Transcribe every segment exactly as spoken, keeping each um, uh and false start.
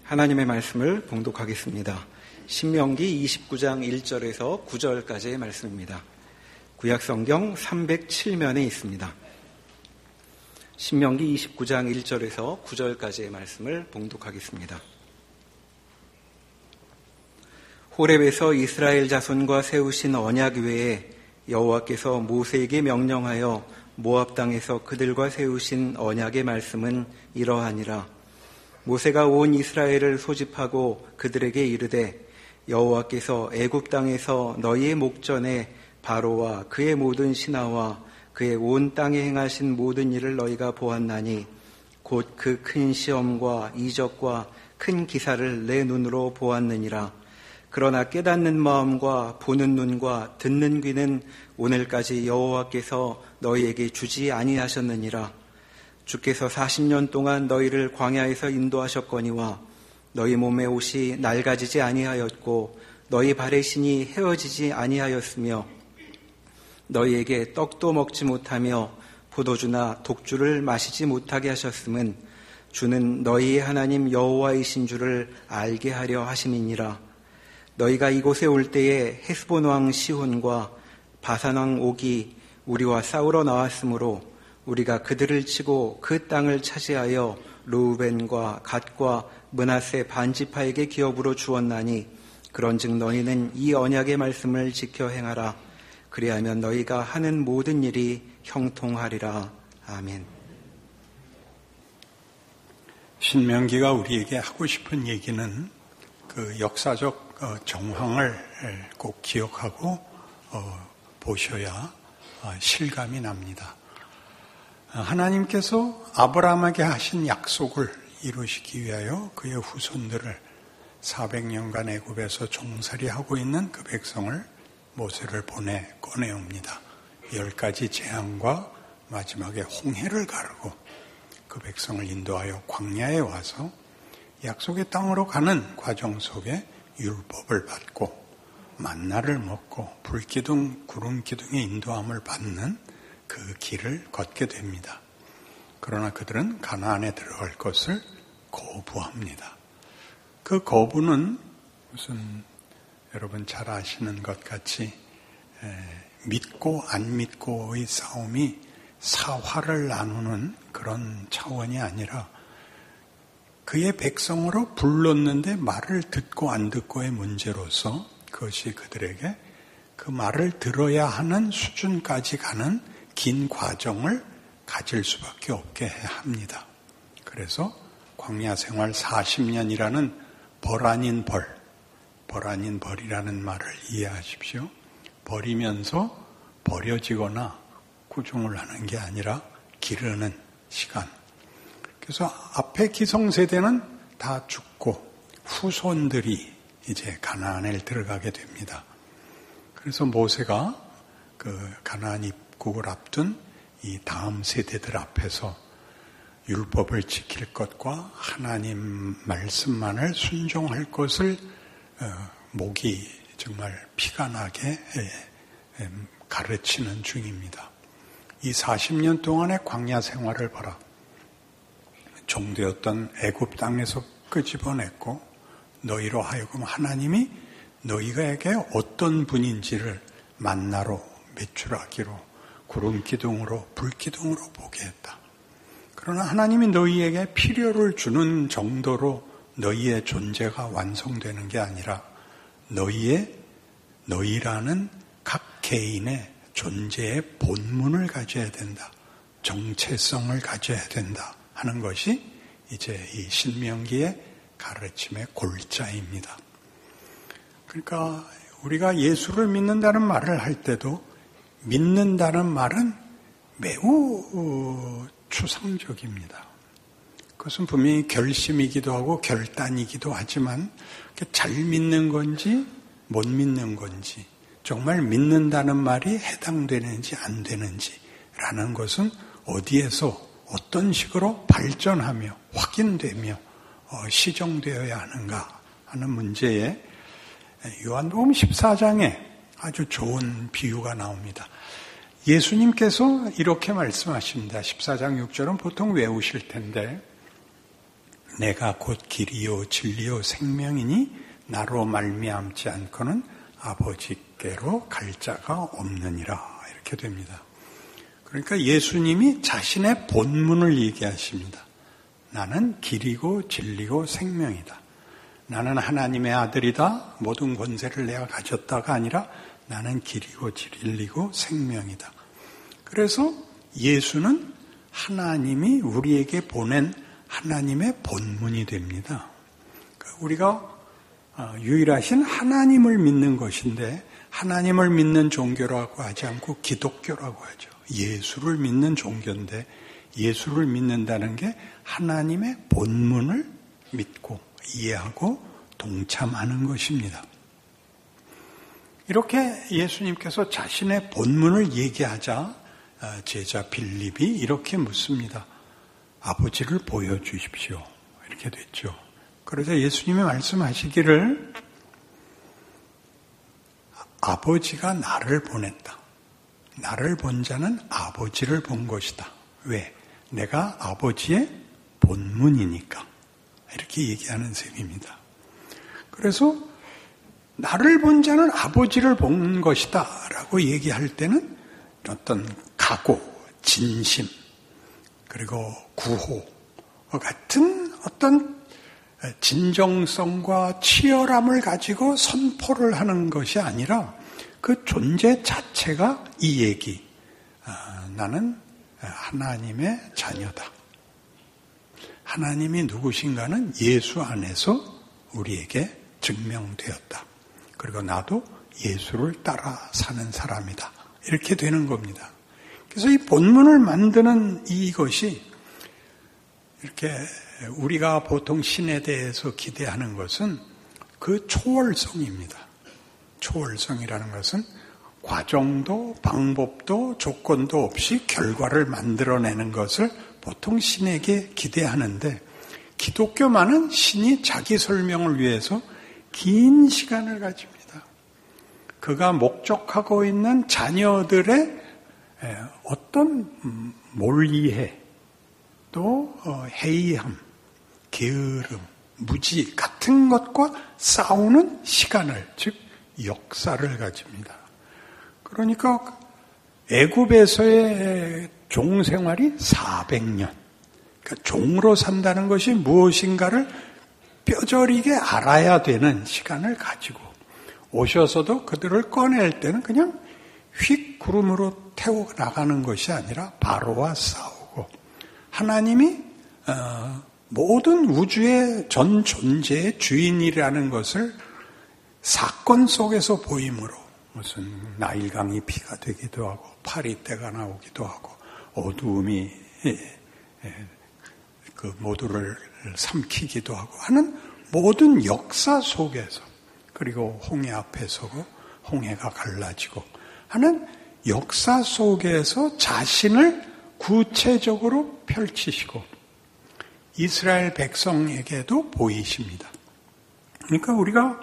하나님의 말씀을 봉독하겠습니다. 신명기 이십구 장 일 절에서 구 절까지의 말씀입니다. 구약성경 삼백칠 면에 있습니다. 신명기 이십구 장 일 절에서 구 절까지의 말씀을 봉독하겠습니다. 호렙에서 이스라엘 자손과 세우신 언약 외에 여호와께서 모세에게 명령하여 모압 땅에서 그들과 세우신 언약의 말씀은 이러하니라. 모세가 온 이스라엘을 소집하고 그들에게 이르되 여호와께서 애굽 땅에서 너희의 목전에 바로와 그의 모든 신하와 그의 온 땅에 행하신 모든 일을 너희가 보았나니 곧 그 큰 시험과 이적과 큰 기사를 내 눈으로 보았느니라. 그러나 깨닫는 마음과 보는 눈과 듣는 귀는 오늘까지 여호와께서 너희에게 주지 아니하셨느니라. 주께서 사십 년 동안 너희를 광야에서 인도하셨거니와 너희 몸의 옷이 낡아지지 아니하였고 너희 발의 신이 헤어지지 아니하였으며 너희에게 떡도 먹지 못하며 포도주나 독주를 마시지 못하게 하셨음은 주는 너희의 하나님 여호와이신 줄을 알게 하려 하심이니라. 너희가 이곳에 올 때에 헤스본 왕 시혼과 바산 왕 옥이 우리와 싸우러 나왔으므로 우리가 그들을 치고 그 땅을 차지하여 르우벤과 갓과 므낫세 반지파에게 기업으로 주었나니 그런즉 너희는 이 언약의 말씀을 지켜 행하라. 그리하면 너희가 하는 모든 일이 형통하리라. 아멘. 신명기가 우리에게 하고 싶은 얘기는 그 역사적 정황을 꼭 기억하고 보셔야 실감이 납니다. 하나님께서 아브라함에게 하신 약속을 이루시기 위하여 그의 후손들을 사백 년간 애굽에서 종살이하고 있는 그 백성을 모세를 보내 꺼내옵니다. 열 가지 재앙과 마지막에 홍해를 가르고 그 백성을 인도하여 광야에 와서 약속의 땅으로 가는 과정 속에 율법을 받고 만나를 먹고 불기둥, 구름기둥의 인도함을 받는 그 길을 걷게 됩니다. 그러나 그들은 가나안에 들어갈 것을 거부합니다. 그 거부는 무슨 여러분 잘 아시는 것 같이 믿고 안 믿고의 싸움이 사화를 나누는 그런 차원이 아니라 그의 백성으로 불렀는데 말을 듣고 안 듣고의 문제로서 그것이 그들에게 그 말을 들어야 하는 수준까지 가는 긴 과정을 가질 수밖에 없게 합니다. 그래서 광야 생활 사십 년이라는 벌 아닌 벌, 벌 아닌 벌이라는 말을 이해하십시오. 버리면서 버려지거나 구종을 하는 게 아니라 기르는 시간. 그래서 앞에 기성세대는 다 죽고 후손들이 이제 가나안에 들어가게 됩니다. 그래서 모세가 그 가나안 입국을 앞둔 이 다음 세대들 앞에서 율법을 지킬 것과 하나님 말씀만을 순종할 것을 목이 정말 피가 나게 가르치는 중입니다. 이 사십 년 동안의 광야 생활을 봐라. 종되었던 애굽 땅에서 끄집어냈고 너희로 하여금 하나님이 너희에게 어떤 분인지를 만나로 매출하기로 구름기둥으로 불기둥으로 보게 했다. 그러나 하나님이 너희에게 필요를 주는 정도로 너희의 존재가 완성되는 게 아니라 너희의 너희라는 각 개인의 존재의 본문을 가져야 된다. 정체성을 가져야 된다 하는 것이 이제 이 신명기의 가르침의 골자입니다. 그러니까 우리가 예수를 믿는다는 말을 할 때도 믿는다는 말은 매우 추상적입니다. 그것은 분명히 결심이기도 하고 결단이기도 하지만 잘 믿는 건지 못 믿는 건지 정말 믿는다는 말이 해당되는지 안 되는지라는 것은 어디에서 어떤 식으로 발전하며 확인되며 시정되어야 하는가 하는 문제에 요한복음 십사 장에 아주 좋은 비유가 나옵니다. 예수님께서 이렇게 말씀하십니다. 십사 장 육 절은 보통 외우실 텐데 내가 곧 길이요 진리요 생명이니 나로 말미암지 않고는 아버지께로 갈 자가 없느니라. 이렇게 됩니다. 그러니까 예수님이 자신의 본문을 얘기하십니다. 나는 길이고 진리고 생명이다. 나는 하나님의 아들이다. 모든 권세를 내가 가졌다가 아니라 나는 길이고 진리고 생명이다. 그래서 예수는 하나님이 우리에게 보낸 하나님의 본문이 됩니다. 우리가 유일하신 하나님을 믿는 것인데 하나님을 믿는 종교라고 하지 않고 기독교라고 하죠. 예수를 믿는 종교인데 예수를 믿는다는 게 하나님의 본문을 믿고 이해하고 동참하는 것입니다. 이렇게 예수님께서 자신의 본문을 얘기하자 제자 빌립이 이렇게 묻습니다. 아버지를 보여주십시오. 이렇게 됐죠. 그러자 예수님이 말씀하시기를 아버지가 나를 보냈다. 나를 본 자는 아버지를 본 것이다. 왜? 내가 아버지의 본문이니까. 이렇게 얘기하는 셈입니다. 그래서 나를 본 자는 아버지를 본 것이다 라고 얘기할 때는 어떤 각오, 진심, 그리고 구호 같은 어떤 진정성과 치열함을 가지고 선포를 하는 것이 아니라 그 존재 자체가 이 얘기. 나는 하나님의 자녀다. 하나님이 누구신가는 예수 안에서 우리에게 증명되었다. 그리고 나도 예수를 따라 사는 사람이다. 이렇게 되는 겁니다. 그래서 이 본문을 만드는 이것이 이렇게 우리가 보통 신에 대해서 기대하는 것은 그 초월성입니다. 초월성이라는 것은 과정도 방법도 조건도 없이 결과를 만들어내는 것을 보통 신에게 기대하는데 기독교만은 신이 자기 설명을 위해서 긴 시간을 가집니다. 그가 목적하고 있는 자녀들의 어떤 몰이해 또 해이함, 게으름, 무지 같은 것과 싸우는 시간을, 즉 역사를 가집니다. 그러니까 애굽에서의 종생활이 사백 년, 그러니까 종으로 산다는 것이 무엇인가를 뼈저리게 알아야 되는 시간을 가지고 오셔서도 그들을 꺼낼 때는 그냥 휙 구름으로 태워 나가는 것이 아니라 바로와 싸우고 하나님이 모든 우주의 전 존재의 주인이라는 것을 사건 속에서 보임으로 무슨 나일강이 피가 되기도 하고 파리떼가 나오기도 하고 어두움이 그 모두를 삼키기도 하고 하는 모든 역사 속에서 그리고 홍해 앞에 서고 홍해가 갈라지고 하는 역사 속에서 자신을 구체적으로 펼치시고 이스라엘 백성에게도 보이십니다. 그러니까 우리가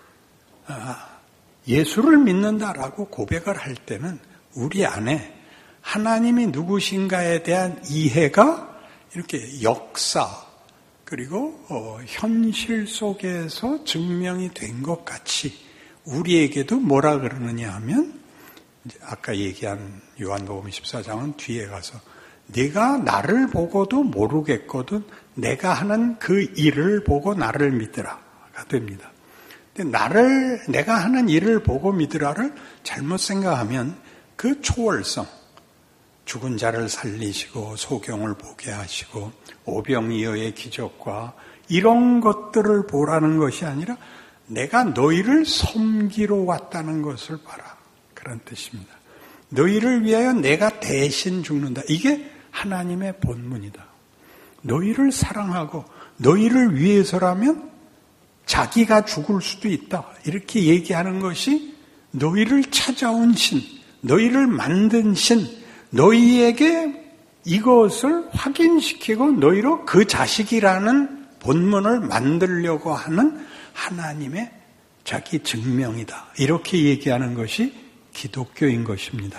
예수를 믿는다라고 고백을 할 때는 우리 안에 하나님이 누구신가에 대한 이해가 이렇게 역사 그리고 어, 현실 속에서 증명이 된 것 같이 우리에게도 뭐라 그러느냐 하면 이제 아까 얘기한 요한복음 십사 장은 뒤에 가서 네가 나를 보고도 모르겠거든 내가 하는 그 일을 보고 나를 믿으라가 됩니다. 근데 나를 내가 하는 일을 보고 믿으라를 잘못 생각하면 그 초월성 죽은 자를 살리시고 소경을 보게 하시고 오병이어의 기적과 이런 것들을 보라는 것이 아니라 내가 너희를 섬기러 왔다는 것을 봐라. 그런 뜻입니다. 너희를 위하여 내가 대신 죽는다. 이게 하나님의 본문이다. 너희를 사랑하고 너희를 위해서라면 자기가 죽을 수도 있다. 이렇게 얘기하는 것이 너희를 찾아온 신, 너희를 만든 신, 너희에게 이것을 확인시키고 너희로 그 자식이라는 본문을 만들려고 하는 하나님의 자기 증명이다. 이렇게 얘기하는 것이 기독교인 것입니다.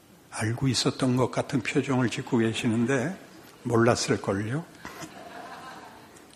알고 있었던 것 같은 표정을 짓고 계시는데 몰랐을걸요?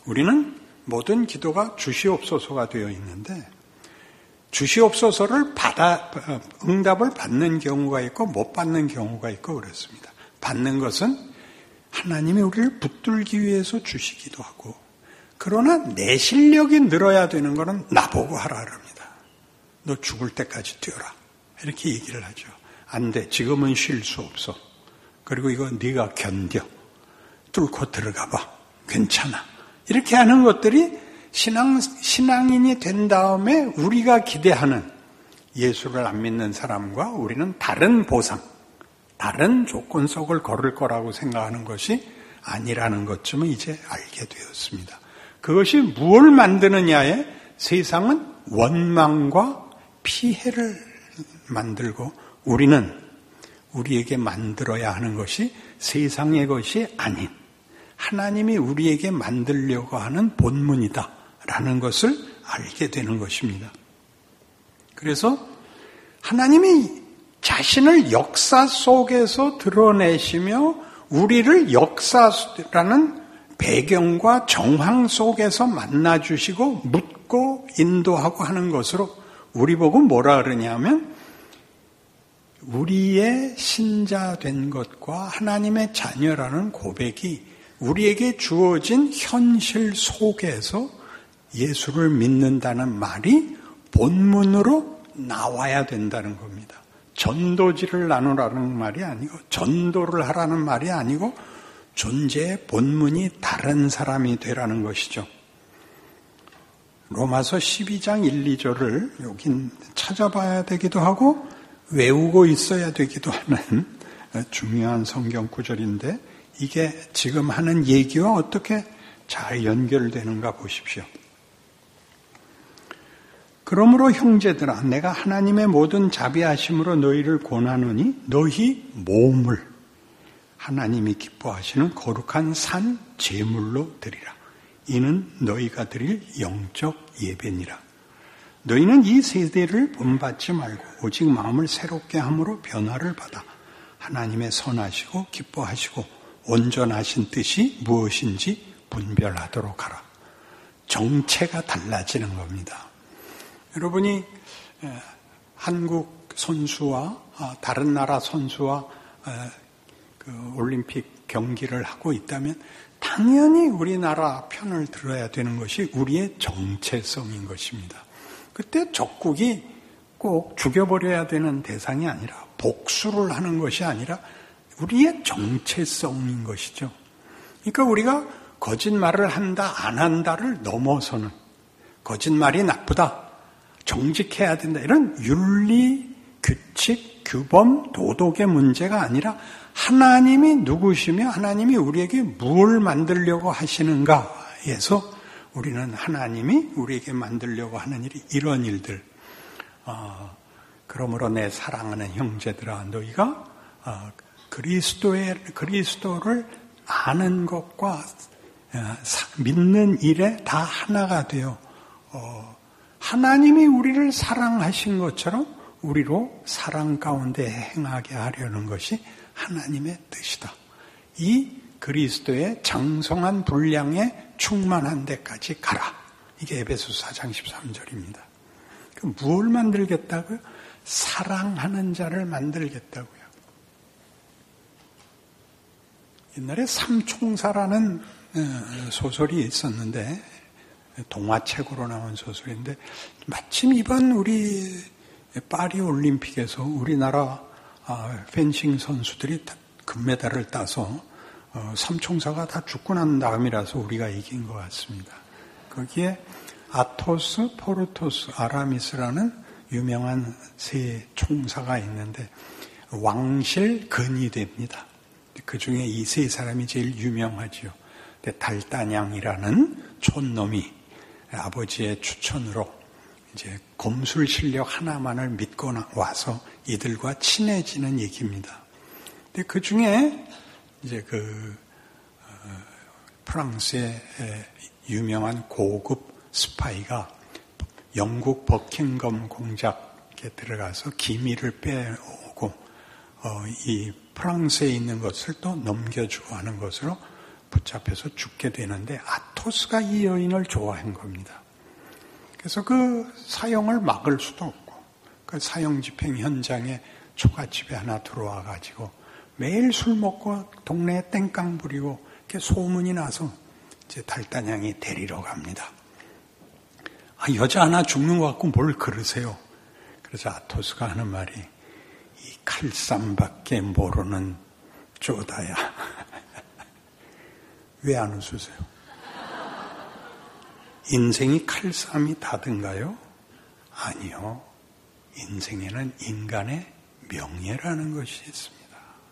우리는 모든 기도가 주시옵소서가 되어 있는데 주시옵소서를 받아 응답을 받는 경우가 있고 못 받는 경우가 있고 그렇습니다. 받는 것은 하나님이 우리를 붙들기 위해서 주시기도 하고, 그러나 내 실력이 늘어야 되는 것은 나보고 하라 그럽니다. 너 죽을 때까지 뛰어라 이렇게 얘기를 하죠. 안 돼, 지금은 쉴 수 없어. 그리고 이거 네가 견뎌, 뚫고 들어가 봐, 괜찮아. 이렇게 하는 것들이 신앙, 신앙인이 된 다음에 우리가 기대하는, 예수를 안 믿는 사람과 우리는 다른 보상, 다른 조건 속을 걸을 거라고 생각하는 것이 아니라는 것쯤은 이제 알게 되었습니다. 그것이 무엇을 만드느냐에 세상은 원망과 피해를 만들고, 우리는 우리에게 만들어야 하는 것이 세상의 것이 아닌 하나님이 우리에게 만들려고 하는 본문이다 라는 것을 알게 되는 것입니다. 그래서 하나님이 자신을 역사 속에서 드러내시며 우리를 역사라는 배경과 정황 속에서 만나주시고 묻고 인도하고 하는 것으로 우리 보고 뭐라 그러냐면, 우리의 신자된 것과 하나님의 자녀라는 고백이 우리에게 주어진 현실 속에서 예수를 믿는다는 말이 본문으로 나와야 된다는 겁니다. 전도지를 나누라는 말이 아니고, 전도를 하라는 말이 아니고, 존재의 본문이 다른 사람이 되라는 것이죠. 로마서 십이 장 일, 이 절을 여긴 찾아봐야 되기도 하고 외우고 있어야 되기도 하는 중요한 성경 구절인데, 이게 지금 하는 얘기와 어떻게 잘 연결되는가 보십시오. 그러므로 형제들아, 내가 하나님의 모든 자비하심으로 너희를 권하노니 너희 몸을 하나님이 기뻐하시는 거룩한 산 제물로 드리라. 이는 너희가 드릴 영적 예배니라. 너희는 이 세대를 본받지 말고 오직 마음을 새롭게 함으로 변화를 받아 하나님의 선하시고 기뻐하시고 온전하신 뜻이 무엇인지 분별하도록 하라. 정체가 달라지는 겁니다. 여러분이 한국 선수와 다른 나라 선수와 그 올림픽 경기를 하고 있다면 당연히 우리나라 편을 들어야 되는 것이 우리의 정체성인 것입니다. 그때 적국이 꼭 죽여버려야 되는 대상이 아니라, 복수를 하는 것이 아니라 우리의 정체성인 것이죠. 그러니까 우리가 거짓말을 한다 안 한다를 넘어서는, 거짓말이 나쁘다, 정직해야 된다, 이런 윤리, 규칙, 규범, 도덕의 문제가 아니라 하나님이 누구시며 하나님이 우리에게 무엇을 만들려고 하시는가에서 우리는 하나님이 우리에게 만들려고 하는 일이 이런 일들. 어, 그러므로 내 사랑하는 형제들아, 너희가 어, 그리스도의 그리스도를 아는 것과 어, 사, 믿는 일에 다 하나가 되어 어, 하나님이 우리를 사랑하신 것처럼 우리로 사랑 가운데 행하게 하려는 것이 하나님의 뜻이다. 이 그리스도의 장성한 분량에 충만한 데까지 가라. 이게 에베소서 사 장 십삼 절입니다. 그 무엇을 만들겠다고요? 사랑하는 자를 만들겠다고요. 옛날에 삼총사라는 소설이 있었는데, 동화책으로 나온 소설인데, 마침 이번 우리 파리 올림픽에서 우리나라 펜싱 선수들이 금메달을 따서 삼총사가 다 죽고 난 다음이라서 우리가 이긴 것 같습니다. 거기에 아토스, 포르토스, 아라미스라는 유명한 세 총사가 있는데 왕실 근이 됩니다. 그 중에 이 세 사람이 제일 유명하지요. 달단양이라는 촌놈이 아버지의 추천으로 이제 검술 실력 하나만을 믿고 와서 이들과 친해지는 얘기입니다. 근데 그 중에 이제 그 어, 프랑스의 유명한 고급 스파이가 영국 버킹엄 공작에 들어가서 기밀을 빼오고 어, 이 프랑스에 있는 것을 또 넘겨주고 하는 것으로 붙잡혀서 죽게 되는데, 아토스가 이 여인을 좋아한 겁니다. 그래서 그 사형을 막을 수도 없고 그 사형 집행 현장에 초가집에 하나 들어와 가지고 매일 술 먹고 동네에 땡깡 부리고 이렇게 소문이 나서 이제 달단양이 데리러 갑니다. 아, 여자 하나 죽는 것 같고 뭘 그러세요? 그래서 아토스가 하는 말이 이 칼쌈밖에 모르는 쪼다야. 왜 안 웃으세요? 인생이 칼쌈이 다든가요? 아니요. 인생에는 인간의 명예라는 것이 있습니다.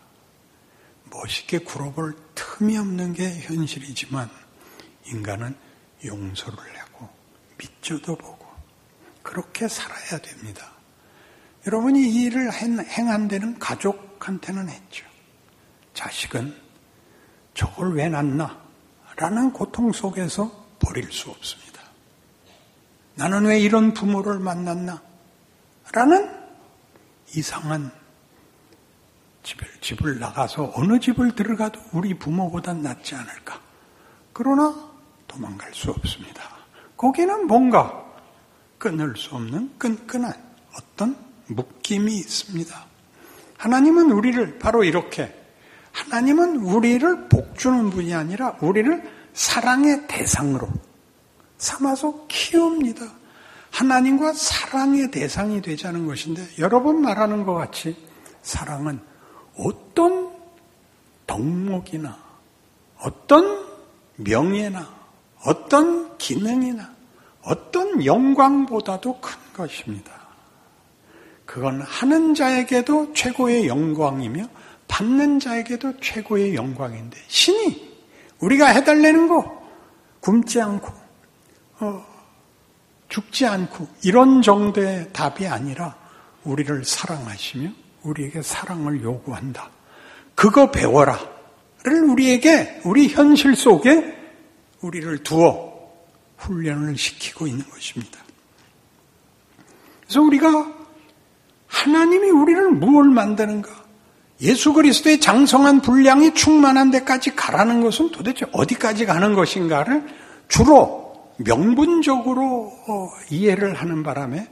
멋있게 굴어볼 틈이 없는 게 현실이지만 인간은 용서를 하고 믿져도 보고 그렇게 살아야 됩니다. 여러분이 이 일을 행한 데는 가족한테는 했죠. 자식은 저걸 왜 낳나? 라는 고통 속에서 버릴 수 없습니다. 나는 왜 이런 부모를 만났나? 라는 이상한 집을, 집을 나가서 어느 집을 들어가도 우리 부모보단 낫지 않을까? 그러나 도망갈 수 없습니다. 거기는 뭔가 끊을 수 없는 끈끈한 어떤 묶임이 있습니다. 하나님은 우리를 바로 이렇게 하나님은 우리를 복주는 분이 아니라 우리를 사랑의 대상으로 삼아서 키웁니다. 하나님과 사랑의 대상이 되자는 것인데 여러분 말하는 것 같이 사랑은 어떤 덕목이나 어떤 명예나 어떤 기능이나 어떤 영광보다도 큰 것입니다. 그건 하는 자에게도 최고의 영광이며 받는 자에게도 최고의 영광인데 신이 우리가 해달라는 거 굶지 않고 어, 죽지 않고 이런 정도의 답이 아니라 우리를 사랑하시며 우리에게 사랑을 요구한다. 그거 배워라를 우리에게 우리 현실 속에 우리를 두어 훈련을 시키고 있는 것입니다. 그래서 우리가 하나님이 우리를 무엇을 만드는가? 예수 그리스도의 장성한 분량이 충만한 데까지 가라는 것은 도대체 어디까지 가는 것인가를 주로 명분적으로 이해를 하는 바람에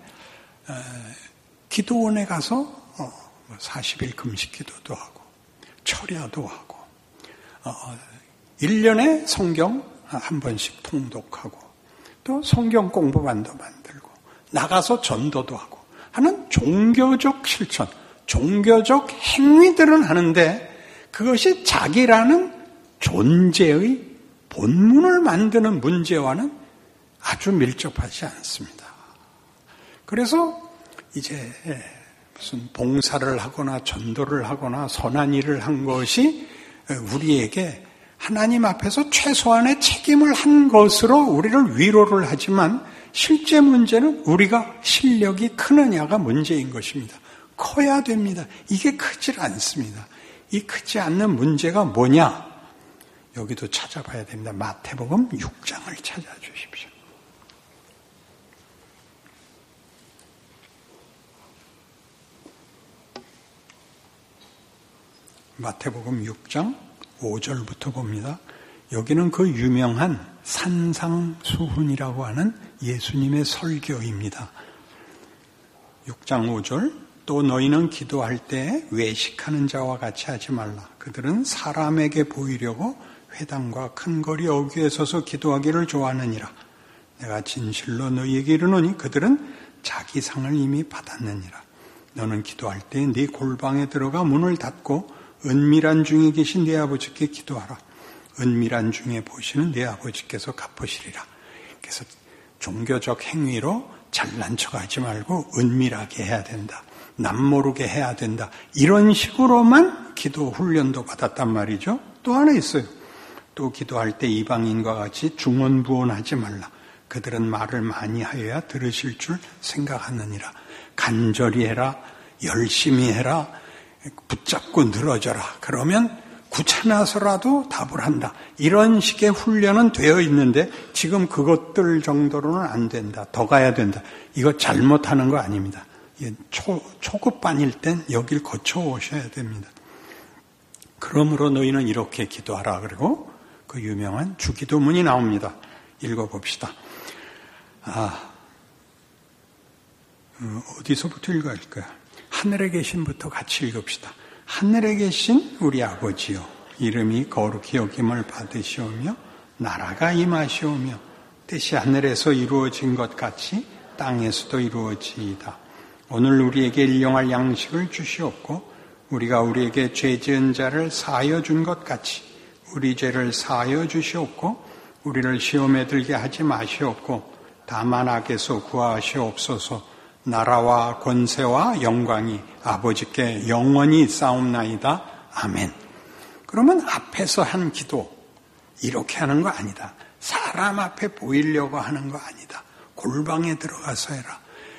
기도원에 가서 사십 일 금식 기도도 하고 철야도 하고 일 년에 성경 한 번씩 통독하고 또 성경 공부반도 만들고 나가서 전도도 하고 하는 종교적 실천, 종교적 행위들은 하는데 그것이 자기라는 존재의 본문을 만드는 문제와는 아주 밀접하지 않습니다. 그래서 이제 무슨 봉사를 하거나 전도를 하거나 선한 일을 한 것이 우리에게 하나님 앞에서 최소한의 책임을 한 것으로 우리를 위로를 하지만 실제 문제는 우리가 실력이 크느냐가 문제인 것입니다. 커야 됩니다. 이게 크질 않습니다. 이 크지 않는 문제가 뭐냐? 여기도 찾아봐야 됩니다. 마태복음 육 장을 찾아주십시오. 마태복음 육 장 오 절부터 봅니다. 여기는 그 유명한 산상수훈이라고 하는 예수님의 설교입니다. 육 장 오 절 또 너희는 기도할 때 외식하는 자와 같이 하지 말라. 그들은 사람에게 보이려고 회당과 큰 거리 어귀에 서서 기도하기를 좋아하느니라. 내가 진실로 너희에게 이르노니 그들은 자기 상을 이미 받았느니라. 너는 기도할 때 네 골방에 들어가 문을 닫고 은밀한 중에 계신 네 아버지께 기도하라. 은밀한 중에 보시는 네 아버지께서 갚으시리라. 그래서 종교적 행위로 잘난 척하지 말고 은밀하게 해야 된다. 남모르게 해야 된다. 이런 식으로만 기도 훈련도 받았단 말이죠. 또 하나 있어요. 또 기도할 때 이방인과 같이 중언부언하지 말라. 그들은 말을 많이 하여야 들으실 줄 생각하느니라. 간절히 해라. 열심히 해라. 붙잡고 늘어져라. 그러면 귀찮아서라도 답을 한다. 이런 식의 훈련은 되어 있는데 지금 그것들 정도로는 안 된다. 더 가야 된다. 이거 잘못하는 거 아닙니다. 초, 초급반일 땐 여길 거쳐오셔야 됩니다. 그러므로 너희는 이렇게 기도하라. 그리고 그 유명한 주기도문이 나옵니다. 읽어봅시다. 아, 어디서부터 읽어야 할까요? 하늘에 계신부터 같이 읽읍시다. 하늘에 계신 우리 아버지요, 이름이 거룩히 여김을 받으시오며 나라가 임하시오며 뜻이 하늘에서 이루어진 것 같이 땅에서도 이루어지이다. 오늘 우리에게 일용할 양식을 주시옵고 우리가 우리에게 죄 지은 자를 사하여 준 것 같이 우리 죄를 사하여 주시옵고 우리를 시험에 들게 하지 마시옵고 다만 악에서 구하시옵소서. 나라와 권세와 영광이 아버지께 영원히 싸움나이다. 아멘. 그러면 앞에서 한 기도 이렇게 하는 거 아니다. 사람 앞에 보이려고 하는 거 아니다. 골방에 들어가서 해라.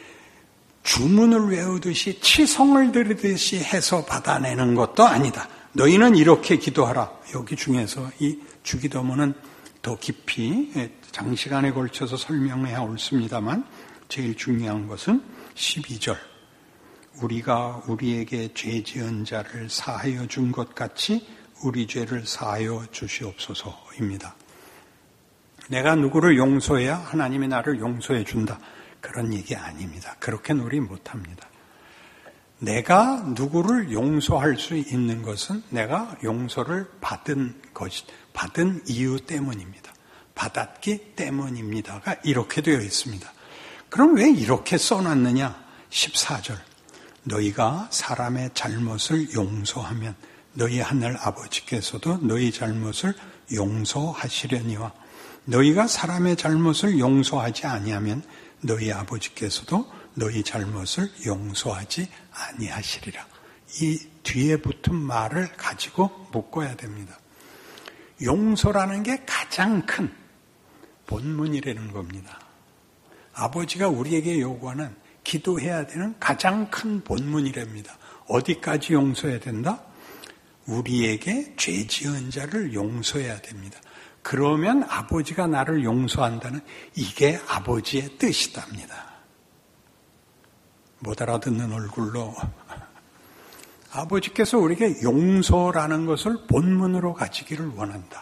주문을 외우듯이 치성을 들으듯이 해서 받아내는 것도 아니다. 너희는 이렇게 기도하라. 여기 중에서 이 주기도문은 더 깊이 장시간에 걸쳐서 설명해야 옳습니다만 제일 중요한 것은 십이 절. 우리가 우리에게 죄 지은 자를 사하여 준 것 같이 우리 죄를 사하여 주시옵소서입니다. 내가 누구를 용서해야 하나님이 나를 용서해 준다. 그런 얘기 아닙니다. 그렇게 우리 못합니다. 내가 누구를 용서할 수 있는 것은 내가 용서를 받은 것, 받은 이유 때문입니다. 받았기 때문입니다가 이렇게 되어 있습니다. 그럼 왜 이렇게 써놨느냐? 십사 절. 너희가 사람의 잘못을 용서하면 너희 하늘 아버지께서도 너희 잘못을 용서하시려니와 너희가 사람의 잘못을 용서하지 아니하면 너희 아버지께서도 너희 잘못을 용서하지 아니하시리라. 이 뒤에 붙은 말을 가지고 묶어야 됩니다. 용서라는 게 가장 큰 본문이라는 겁니다. 아버지가 우리에게 요구하는 기도해야 되는 가장 큰 본문이랍니다. 어디까지 용서해야 된다? 우리에게 죄 지은 자를 용서해야 됩니다. 그러면 아버지가 나를 용서한다는 이게 아버지의 뜻이답니다. 못 알아듣는 얼굴로 아버지께서 우리에게 용서라는 것을 본문으로 가지기를 원한다.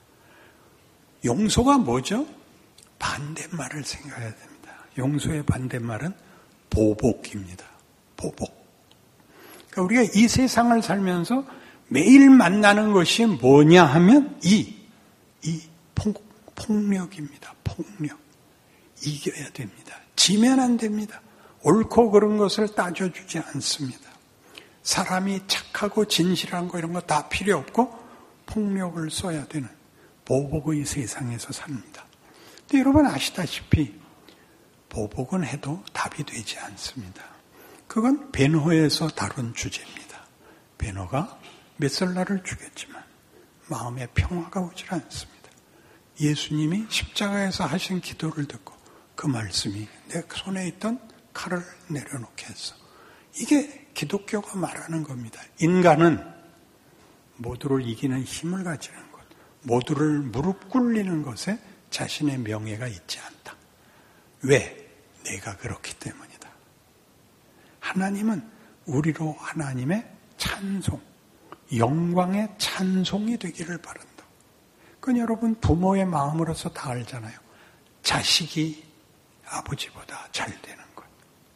용서가 뭐죠? 반대말을 생각해야 됩니다. 용서의 반대말은 보복입니다. 보복. 그러니까 우리가 이 세상을 살면서 매일 만나는 것이 뭐냐 하면 이, 이 폭, 폭력입니다. 폭력. 이겨야 됩니다. 지면 안 됩니다. 옳고 그른 것을 따져주지 않습니다. 사람이 착하고 진실한 거 이런 거 다 필요 없고 폭력을 써야 되는 보복의 세상에서 삽니다. 근데 여러분 아시다시피 보복은 해도 답이 되지 않습니다. 그건 베노에서 다룬 주제입니다. 베노가 메설라를 죽였지만 마음에 평화가 오질 않습니다. 예수님이 십자가에서 하신 기도를 듣고 그 말씀이 내 손에 있던 칼을 내려놓게 했어. 이게 기독교가 말하는 겁니다. 인간은 모두를 이기는 힘을 가지는 것, 모두를 무릎 꿇리는 것에 자신의 명예가 있지 않다. 왜? 내가 그렇기 때문이다. 하나님은 우리로 하나님의 찬송, 영광의 찬송이 되기를 바란다. 그건 여러분 부모의 마음으로서 다 알잖아요. 자식이 아버지보다 잘 되는 것.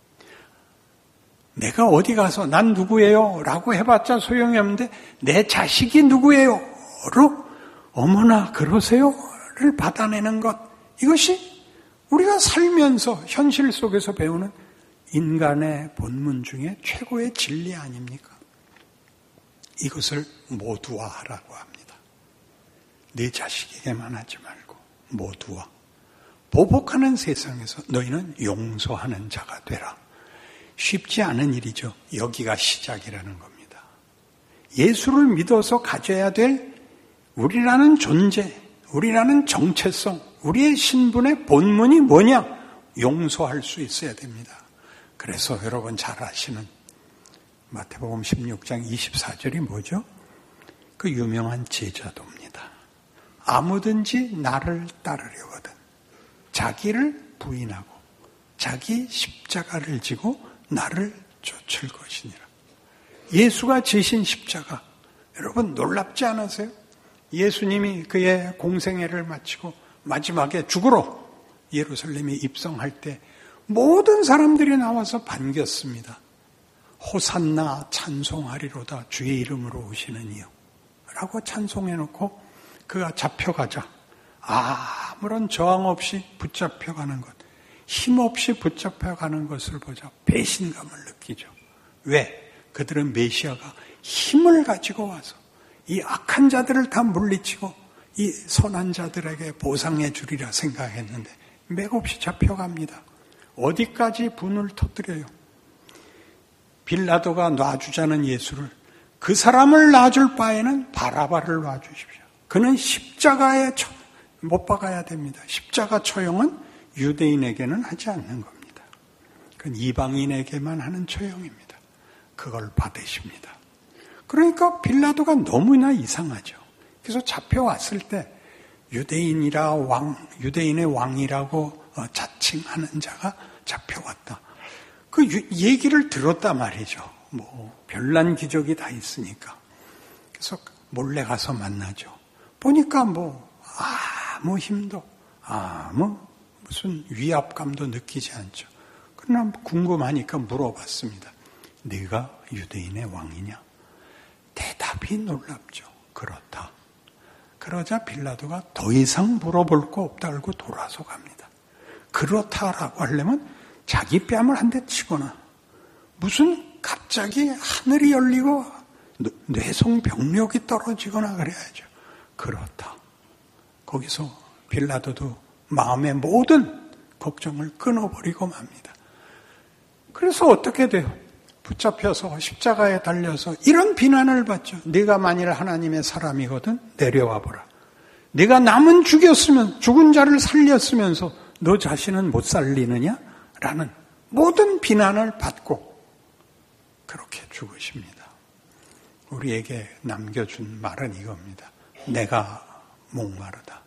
내가 어디 가서 난 누구예요? 라고 해봤자 소용이 없는데 내 자식이 누구예요? 로 어머나 그러세요? 를 받아내는 것. 이것이 우리가 살면서 현실 속에서 배우는 인간의 본문 중에 최고의 진리 아닙니까? 이것을 모두화하라고 합니다. 네 자식에게만 하지 말고 모두화. 보복하는 세상에서 너희는 용서하는 자가 되라. 쉽지 않은 일이죠. 여기가 시작이라는 겁니다. 예수를 믿어서 가져야 될 우리라는 존재, 우리라는 정체성, 우리의 신분의 본문이 뭐냐? 용서할 수 있어야 됩니다. 그래서 여러분 잘 아시는 마태복음 십육 장 이십사 절이 뭐죠? 그 유명한 제자도입니다. 아무든지 나를 따르려거든 자기를 부인하고 자기 십자가를 지고 나를 쫓을 것이니라. 예수가 지신 십자가, 여러분 놀랍지 않으세요? 예수님이 그의 공생애를 마치고 마지막에 죽으러 예루살렘에 입성할 때 모든 사람들이 나와서 반겼습니다. 호산나 찬송하리로다 주의 이름으로 오시는 이요 라고 찬송해놓고 그가 잡혀가자 아무런 저항 없이 붙잡혀가는 것, 힘없이 붙잡혀가는 것을 보자 배신감을 느끼죠. 왜? 그들은 메시아가 힘을 가지고 와서 이 악한 자들을 다 물리치고 이 선한 자들에게 보상해 주리라 생각했는데 맥없이 잡혀갑니다. 어디까지 분을 터뜨려요? 빌라도가 놔주자는 예수를 그 사람을 놔줄 바에는 바라바를 놔주십시오. 그는 십자가에 못 박아야 됩니다. 십자가 처형은 유대인에게는 하지 않는 겁니다. 그건 이방인에게만 하는 처형입니다. 그걸 받으십니다. 그러니까 빌라도가 너무나 이상하죠. 그래서 잡혀왔을 때 유대인이라 왕, 유대인의 왕이라고 자칭하는 자가 잡혀왔다. 그 얘기를 들었단 말이죠. 뭐 별난 기적이 다 있으니까. 그래서 몰래 가서 만나죠. 보니까 뭐 아무 힘도 아무 무슨 위압감도 느끼지 않죠. 그러나 궁금하니까 물어봤습니다. 네가 유대인의 왕이냐? 대답이 놀랍죠. 그렇다. 그러자 빌라도가 더 이상 물어볼 거 없다 알고 돌아서 갑니다. 그렇다라고 하려면 자기 뺨을 한 대 치거나 무슨 갑자기 하늘이 열리고 뇌성병력이 떨어지거나 그래야죠. 그렇다. 거기서 빌라도도 마음의 모든 걱정을 끊어버리고 맙니다. 그래서 어떻게 돼요? 붙잡혀서 십자가에 달려서 이런 비난을 받죠. 네가 만일 하나님의 사람이거든 내려와 보라. 네가 남은 죽였으면 죽은 자를 살렸으면서 너 자신은 못 살리느냐? 라는 모든 비난을 받고 그렇게 죽으십니다. 우리에게 남겨준 말은 이겁니다. 내가 목마르다.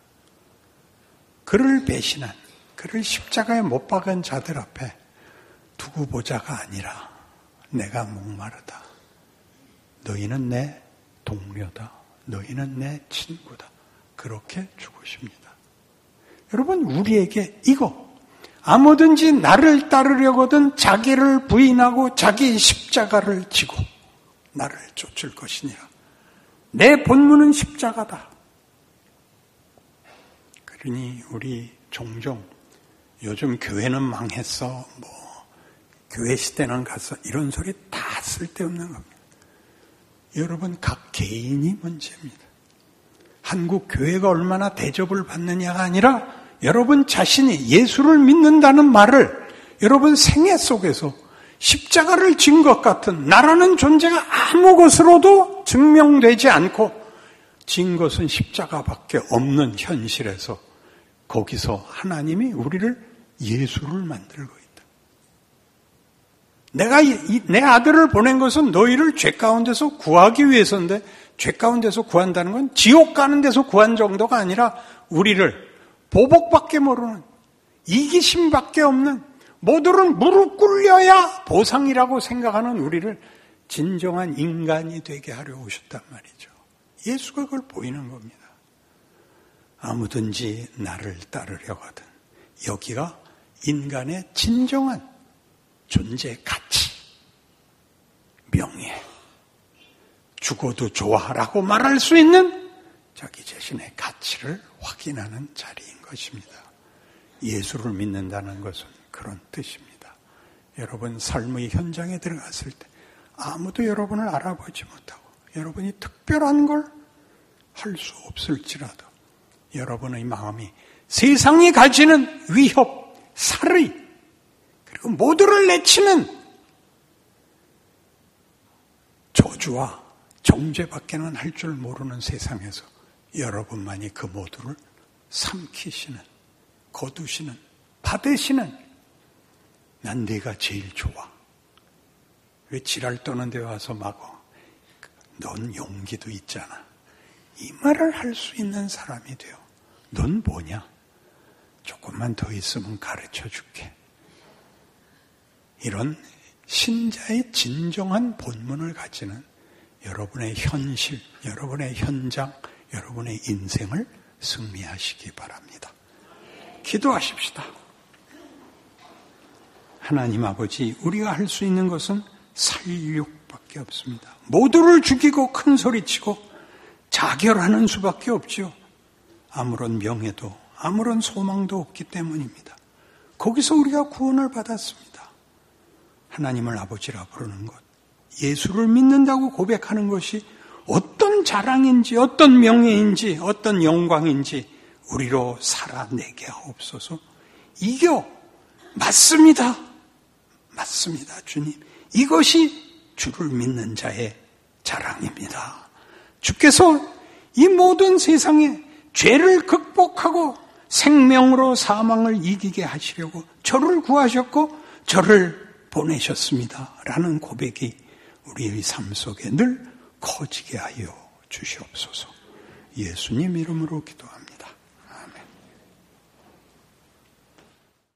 그를 배신한, 그를 십자가에 못 박은 자들 앞에 두고 보자가 아니라 내가 목마르다. 너희는 내 동료다. 너희는 내 친구다. 그렇게 죽으십니다. 여러분, 우리에게 이거 아무든지 나를 따르려거든 자기를 부인하고 자기 십자가를 지고 나를 쫓을 것이니라. 내 본문은 십자가다. 그러니 우리 종종 요즘 교회는 망했어. 뭐 교회 시대는 갔어. 이런 소리 다 쓸데없는 겁니다. 여러분 각 개인이 문제입니다. 한국 교회가 얼마나 대접을 받느냐가 아니라 여러분 자신이 예수를 믿는다는 말을 여러분 생애 속에서 십자가를 진 것 같은 나라는 존재가 아무 것으로도 증명되지 않고 진 것은 십자가밖에 없는 현실에서 거기서 하나님이 우리를 예수를 만들고 있다. 내가 이, 내 아들을 보낸 것은 너희를 죄 가운데서 구하기 위해서인데 죄 가운데서 구한다는 건 지옥 가는 데서 구한 정도가 아니라 우리를 보복밖에 모르는 이기심밖에 없는 모두는 무릎 꿇려야 보상이라고 생각하는 우리를 진정한 인간이 되게 하려 오셨단 말이죠. 예수가 그걸 보이는 겁니다. 아무든지 나를 따르려거든. 여기가 인간의 진정한 존재 가치, 명예, 죽어도 좋아라고 말할 수 있는 자기 자신의 가치를 확인하는 자리인 것입니다. 예수를 믿는다는 것은 그런 뜻입니다. 여러분 삶의 현장에 들어갔을 때 아무도 여러분을 알아보지 못하고 여러분이 특별한 걸 할 수 없을지라도 여러분의 마음이 세상이 가지는 위협, 살의 그리고 모두를 내치는 저주와 정죄밖에는 할 줄 모르는 세상에서 여러분만이 그 모두를 삼키시는, 거두시는, 받으시는 난 네가 제일 좋아. 왜 지랄 떠는 데 와서 마구 넌 용기도 있잖아. 이 말을 할 수 있는 사람이 돼요. 넌 뭐냐? 조금만 더 있으면 가르쳐 줄게. 이런 신자의 진정한 본문을 가지는 여러분의 현실, 여러분의 현장, 여러분의 인생을 승리하시기 바랍니다. 기도하십시다. 하나님 아버지, 우리가 할 수 있는 것은 살육밖에 없습니다. 모두를 죽이고 큰 소리치고 자결하는 수밖에 없죠. 아무런 명예도 아무런 소망도 없기 때문입니다. 거기서 우리가 구원을 받았습니다. 하나님을 아버지라 부르는 것, 예수를 믿는다고 고백하는 것이 어떤 자랑인지 어떤 명예인지 어떤 영광인지 우리로 살아내게 하옵소서. 이겨 맞습니다. 맞습니다. 주님, 이것이 주를 믿는 자의 자랑입니다. 주께서 이 모든 세상에 죄를 극복하고 생명으로 사망을 이기게 하시려고 저를 구하셨고 저를 보내셨습니다. 라는 고백이 우리의 삶 속에 늘 커지게 하여 주시옵소서. 예수님 이름으로 기도합니다.